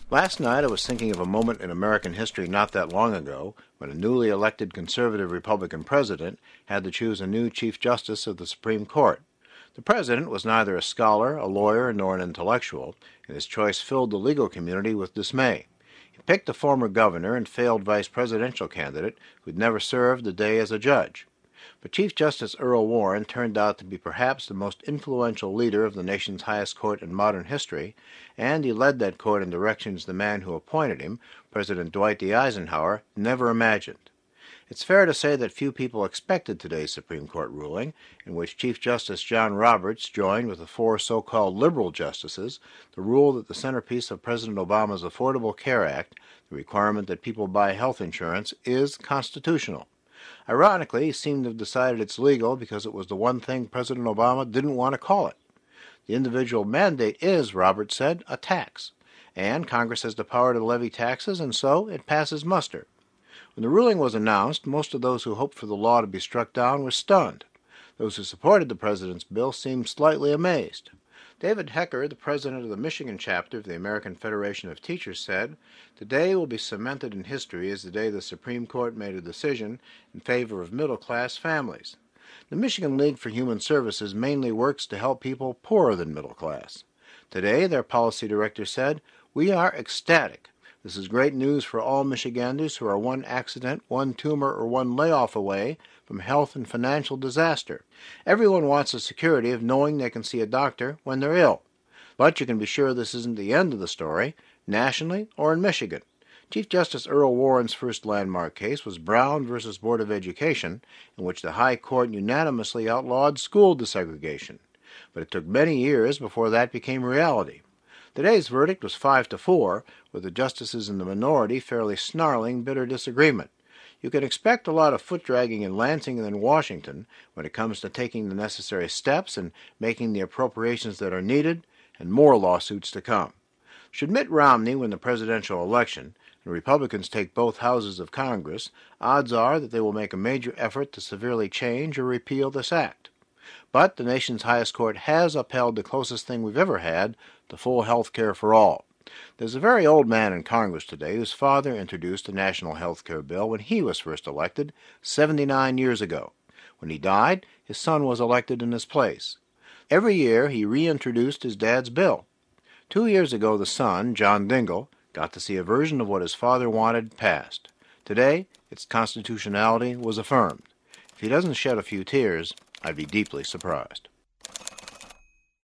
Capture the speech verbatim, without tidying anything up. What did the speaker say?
Last night I was thinking of a moment in American history not that long ago when a newly elected conservative Republican president had to choose a new Chief Justice of the Supreme Court. The president was neither a scholar, a lawyer, nor an intellectual, and his choice filled the legal community with dismay. He picked a former governor and failed vice presidential candidate who had never served a day as a judge. But Chief Justice Earl Warren turned out to be perhaps the most influential leader of the nation's highest court in modern history, and he led that court in directions the man who appointed him, President Dwight D. Eisenhower, never imagined. It's fair to say that few people expected today's Supreme Court ruling, in which Chief Justice John Roberts joined with the four so-called liberal justices to rule that the centerpiece of President Obama's Affordable Care Act, the requirement that people buy health insurance, is constitutional. Ironically, he seemed to have decided it's legal because it was the one thing President Obama didn't want to call it. The individual mandate is, Roberts said, a tax, and Congress has the power to levy taxes, and so it passes muster. When the ruling was announced, most of those who hoped for the law to be struck down were stunned. Those who supported the president's bill seemed slightly amazed. David Hecker, the president of the Michigan chapter of the American Federation of Teachers, said, "Today will be cemented in history as the day the Supreme Court made a decision in favor of middle-class families." The Michigan League for Human Services mainly works to help people poorer than middle class. Today, their policy director said, "We are ecstatic. This is great news for all Michiganders who are one accident, one tumor, or one layoff away from health and financial disaster. Everyone wants the security of knowing they can see a doctor when they're ill. But you can be sure this isn't the end of the story, nationally or in Michigan." Chief Justice Earl Warren's first landmark case was Brown versus Board of Education, in which the High Court unanimously outlawed school desegregation. But it took many years before that became reality. Today's verdict was five to four, with the justices in the minority fairly snarling bitter disagreement. You can expect a lot of foot-dragging in Lansing and in Washington when it comes to taking the necessary steps and making the appropriations that are needed, and more lawsuits to come. Should Mitt Romney win the presidential election, and Republicans take both houses of Congress, odds are that they will make a major effort to severely change or repeal this act. But the nation's highest court has upheld the closest thing we've ever had to full health care for all. There's a very old man in Congress today whose father introduced a national health care bill when he was first elected seventy-nine years ago. When he died, his son was elected in his place. Every year he reintroduced his dad's bill. Two years ago the son, John Dingell, got to see a version of what his father wanted passed. Today, its constitutionality was affirmed. If he doesn't shed a few tears, I'd be deeply surprised.